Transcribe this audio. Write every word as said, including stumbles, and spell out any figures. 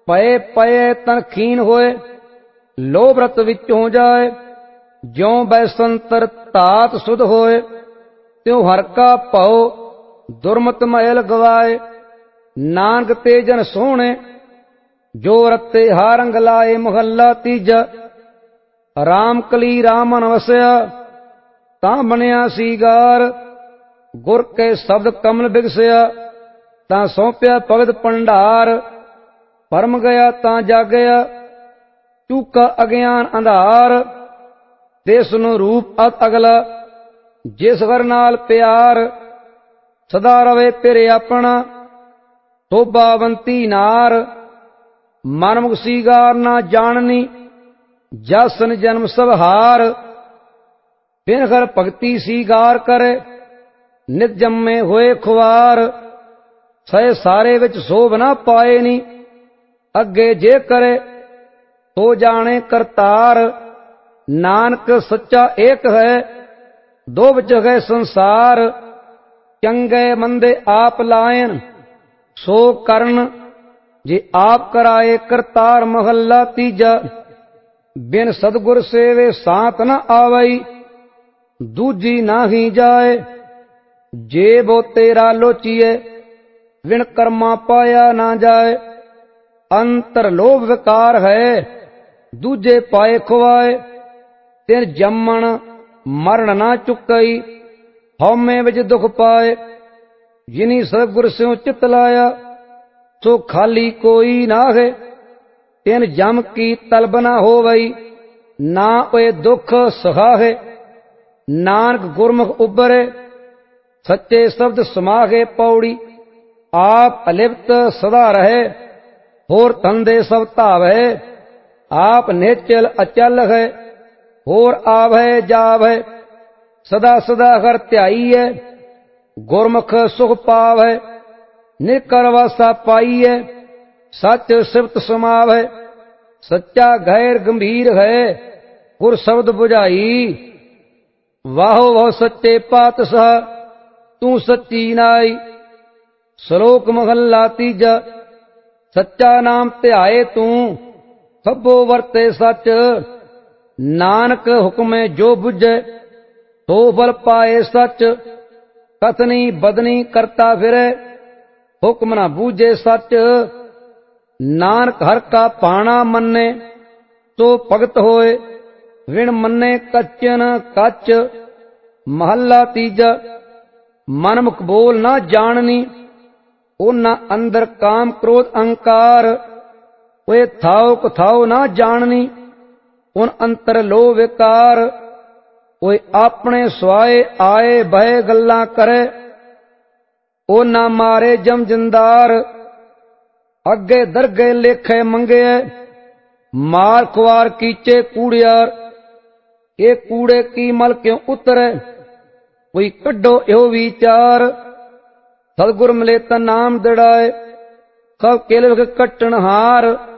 ਪਏ ਪਏ ਤਨ ਖੀਨ ਹੋਏ, ਲੋਭ ਰਤ ਵਿੱਚ ਹੋ ਜਾਏ। ਜਿਉ ਬੈਸੰਤਰ ਧਾਤ ਸੁਧ ਹੋਏ, ਤਿਉ ਹਰ ਕਾ ਭਉ ਦੁਰਮਤ ਮਹਿਲ ਗਵਾਏ। ਨਾਨਕ ਤੇ ਜਨ ਸੋਹਣੇ, ਜੋ ਰਤੇ ਹਾਰ ਰੰਗ ਲਾਏ। ਮਹੱਲਾ ਤੀਜਾ। ਰਾਮ ਕਲੀ ਰਾਮ ਮਨ ਵਸਿਆ, ਤਾਂ ਬਣਿਆ ਸੀਗਾਰ। ਗੁਰ ਕੇ ਸ਼ਬਦ ਕਮਲ ਬਿਗਸਿਆ, ਤਾਂ ਸੌਂਪਿਆ ਭਗਤ ਭੰਡਾਰ। ਪਰਮ ਗਿਆ ਤਾਂ ਜਾਗਿਆ, ਚੂਕਾ ਅਗਿਆਨ ਅੰਧਾਰ। ਤਿਸ ਨੂੰ ਰੂਪ ਅਤ ਅਗਲਾ, ਜਿਸ ਹਰ ਨਾਲ ਪਿਆਰ। ਸਦਾ ਰਵੇ ਤੇਰੇ ਆਪਣਾ, ਸੋਭਾਵੰਤੀ ਨਾਰ। ਮਨਮੁਖ ਸੀਗਾਰ ਨਾ ਜਾਣਨੀ, ਜਸਨ ਜਨਮ ਸਭ ਹਾਰ। ਬਿਨ ਹਰ ਭਗਤੀ ਸੀਗਾਰ ਕਰੇ, ਨਿਤ ਜੰਮੇ ਹੋਏ ਖੁਆਰ। ਸਹਿ ਸਾਰੇ ਵਿੱਚ ਸੋਭ ਨਾ ਪਾਏ ਨੀ, ਅੱਗੇ ਜੇ ਕਰੇ ਤੋ ਜਾਣੇ ਕਰਤਾਰ। ਨਾਨਕ ਸੱਚਾ ਏਕ ਹੈ, ਦੋ ਵਿੱਚ ਹੈ ਸੰਸਾਰ। ਚੰਗੇ ਮੰਦੇ ਆਪ ਲਾਇਨ, ਸੋ ਕਰਨ ਜੇ ਆਪ ਕਰਾਏ ਕਰਤਾਰ। ਮਹੱਲਾ ਤੀਜਾ। ਬਿਨ ਸਤਿਗੁਰ ਸੇਵੇ ਸਾਤ ਨ ਆਵਈ, ਦੂਜੀ ਨਾਹੀ ਜਾਏ। ਜੇ ਬੋ ਤੇਰਾ ਲੋਚੀਏ, ਵਿਣ ਕਰਮਾ ਪਾਇਆ ਨਾ ਜਾਏ। ਅੰਤਰ ਲੋਭ ਵਿਕਾਰ ਹੈ, ਦੂਜੇ ਪਾਏ ਖੁਆਏ। ਤਿਨ ਜੰਮਣ ਮਰਨ ਨਾ ਚੁੱਕਈ, ਹਉਮੈ ਵਿੱਚ ਦੁਖ ਪਾਏ। ਜਿਨੀ ਸਤਿਗੁਰ ਸਿਉ ਚਿਤ ਲਾਇਆ, ਸੋ ਖਾਲੀ ਕੋਈ ਨਾਹੇ। ਤਿਨ ਜਮ ਕੀ ਤਲਬ ਨਾ ਹੋਵਈ, ਨਾ ਓਏ ਦੁਖ ਸਹਾਹੇ। ਨਾਨਕ ਗੁਰਮੁਖ ਉਬਰੇ, ਸੱਚੇ ਸ਼ਬਦ ਸਮਾਗੇ। ਪੌੜੀ। ਆਪ ਅਲਿਪਤ ਸਦਾ ਰਹੇ, ਹੋਰ ਧੰਦੇ ਸਭ ਧਾਵੈ। ਆਪ ਨਿਹਚਲ ਅਚਲ ਹੈ, ਹੋਰ ਆਵੈ ਜਾਵੈ। ਸਦਾ ਸਦਾ ਹਰ ਧਿਆਈਐ, ਗੁਰਮੁਖ ਸੁਖ ਪਾਵੈ। ਨਿਕਰ ਵਾਸਾ ਪਾਈਐ, ਸੱਚ ਸਿਫਤ ਸਮਾਵੈ। ਸੱਚਾ ਗੈਰ ਗੰਭੀਰ ਹੈ, ਗੁਰ ਸ਼ਬਦ ਬੁਝਾਈ। ਵਾਹੋ ਵਾਹ ਸੱਚੇ ਪਾਤਸ਼ਾਹ, ਤੂੰ ਸੱਚੀ ਨਾਈ। ਸ਼ਲੋਕ ਮਹੱਲਾ ਤੀਜਾ। ਸੱਚਾ ਨਾਮ ਧਿਆਏ ਤੂੰ, ਸਭੋ ਵਰਤੇ ਸੱਚ। ਨਾਨਕ ਹੁਕਮੇ ਜੋ ਬੁਝੈ, ਸੋ ਫਲ ਪਾਏ ਸੱਚ। ਕਥਨੀ ਬਦਨੀ ਕਰਤਾ ਫਿਰੈ, ਹੁਕਮ ਨਾ ਬੂਝੇ ਸੱਚ। ਨਾਨਕ ਹਰ ਕਾ ਪਾਣਾ ਮੰਨੇ, ਸੋ ਭਗਤ ਹੋਏ। ਵਿਣ ਮੰਨੇ ਕੱਚਨ ਕੱਚ। ਮਹੱਲਾ ਤੀਜਾ। ਮਨਮੁਖ ਬੋਲ ਨਾ ਜਾਣਨੀ, ਉਹਨਾਂ ਅੰਦਰ ਕਾਮ ਕ੍ਰੋਧ ਅਹੰਕਾਰ। ਓਏ ਥਾਉ ਕਥਾਉ ਨਾ ਜਾਣਨੀ, ਉਨ ਅੰਤਰ ਲੋਭ ਵਿਕਾਰ। ਓਏ ਆਪਣੇ ਸੁਆਏ ਆਏ ਬਹਿ ਗੱਲਾਂ ਕਰੇ, ਉਹ ਨਾ ਮਾਰੇ ਜਮ ਜਿੰਦਾਰ। ਅੱਗੇ ਦਰਗੇ ਲੇਖੇ ਮੰਗੇ, ਮਾਰ ਖੁਆਰ ਕੀਚੇ ਕੂੜਿਆਰ। ਇਹ ਕੂੜੇ ਕੀ ਮਲ ਕਿਉ ਉਤਰੈ, ਕੋਈ ਕੱਢੋ ਇਹੋ ਵਿਚਾਰ। ਸਤਿਗੁਰ ਮਿਲੇ ਤਾਂ ਨਾਮ ਦਿੜਾਏ, ਸਭ ਕਿਲ ਵਿਖ ਕੱਟਣ ਹਾਰ।